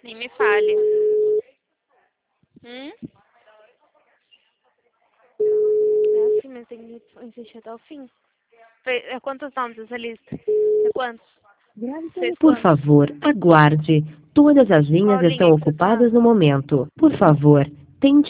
Nem me fale. É assim, mas tem que insistir até o fim. Quantos nomes essa lista? É quantos? Seis Por quantos? favor, aguarde. Todas as linhas Qual linha estão que você tá? ocupadas no momento. Por favor, tente